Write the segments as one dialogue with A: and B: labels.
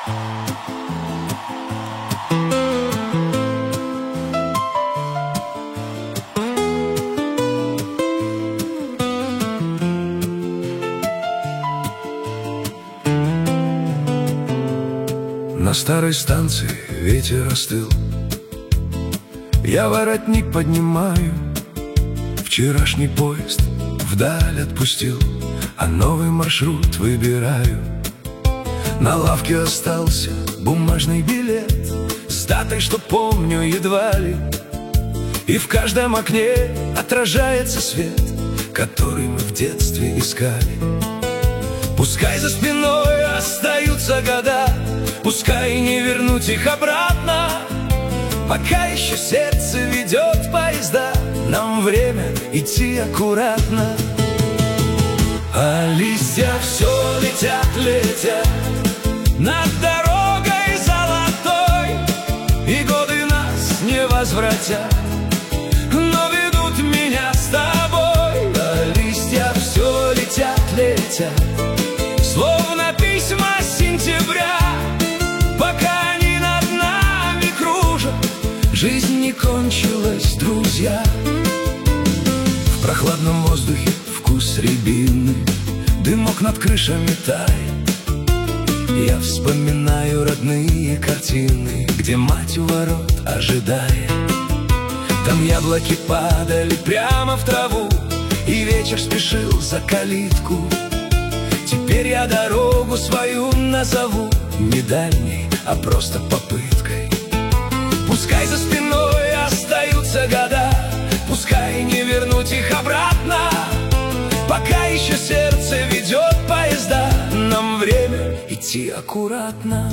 A: На старой станции ветер остыл, я воротник поднимаю. Вчерашний поезд вдаль отпустил, а новый маршрут выбираю. На лавке остался бумажный билет с датой, что помню едва ли. И в каждом окне отражается свет, который мы в детстве искали. Пускай за спиной остаются года, пускай не вернуть их обратно. Пока еще сердце ведет поезда, нам время идти аккуратно. А листья все летят, летят над дорогой золотой, и годы нас не возвратят, но ведут меня с тобой. А листья все летят, летят, словно письма сентября. Пока они над нами кружат, жизнь не кончилась, друзья. В прохладном воздухе вкус рябины, дымок над крышами тает. Я вспоминаю родные картины, где мать у ворот ожидает. Там яблоки падали прямо в траву, и вечер спешил за калитку. Теперь я дорогу свою назову не дальней, а просто попыткой. Пускай за спиной остаются года, пускай не вернуть их обратно. Пока еще сердце ведет поезда, нам время идти аккуратно.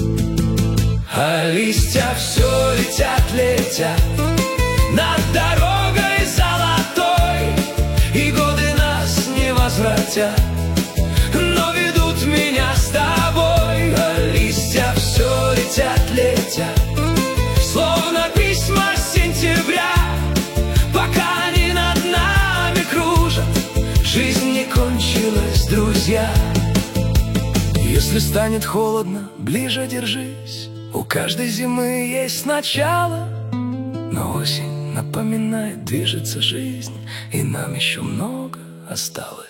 A: А листья все летят, летят над дорогой золотой, и годы нас не возвратят, но ведут меня с тобой. А листья все летят, летят, словно письма сентября. Пока они над нами кружат, жизнь не кончилась, друзья. Если станет холодно, ближе держись, у каждой зимы есть начало. Но осень напоминает, движется жизнь, и нам еще много осталось.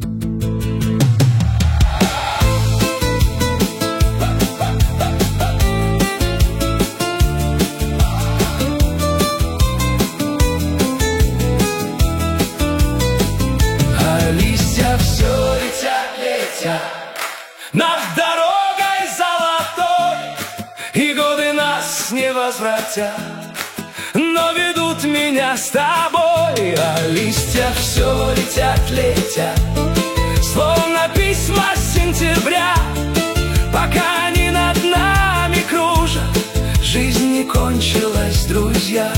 A: Над дорогой золотой, и годы нас не возвратят, но ведут меня с тобой. А листья все летят, летят, словно письма сентября. Пока они над нами кружат, жизнь не кончилась, друзья.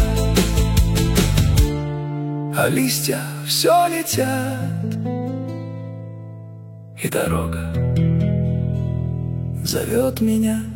A: А листья все летят, и дорога зовет меня.